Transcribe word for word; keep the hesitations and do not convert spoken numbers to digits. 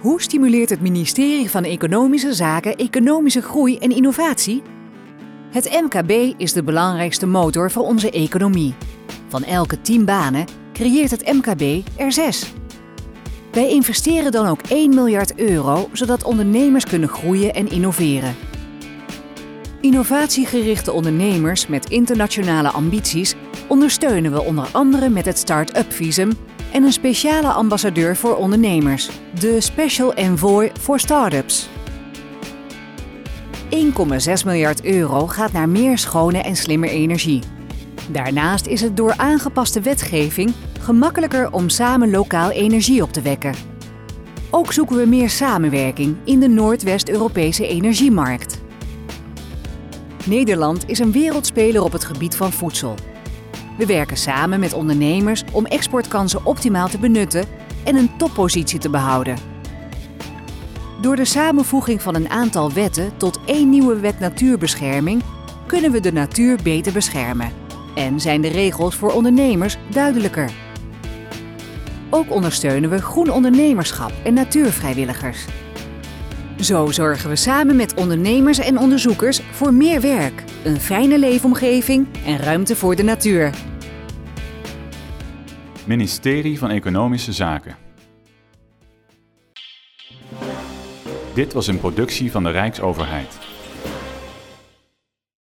Hoe stimuleert het ministerie van Economische Zaken economische groei en innovatie? Het M K B is de belangrijkste motor voor onze economie. Van elke tien banen creëert het M K B er zes. Wij investeren dan ook één miljard euro, zodat ondernemers kunnen groeien en innoveren. Innovatiegerichte ondernemers met internationale ambities ondersteunen we onder andere met het Start-up Visum en een speciale ambassadeur voor ondernemers, de Special Envoy voor Startups. één komma zes miljard euro gaat naar meer schone en slimme energie. Daarnaast is het door aangepaste wetgeving gemakkelijker om samen lokaal energie op te wekken. Ook zoeken we meer samenwerking in de Noordwest-Europese energiemarkt. Nederland is een wereldspeler op het gebied van voedsel. We werken samen met ondernemers om exportkansen optimaal te benutten en een toppositie te behouden. Door de samenvoeging van een aantal wetten tot één nieuwe wet natuurbescherming kunnen we de natuur beter beschermen en zijn de regels voor ondernemers duidelijker. Ook ondersteunen we groen ondernemerschap en natuurvrijwilligers. Zo zorgen we samen met ondernemers en onderzoekers voor meer werk, een fijne leefomgeving en ruimte voor de natuur. Ministerie van Economische Zaken. Dit was een productie van de Rijksoverheid.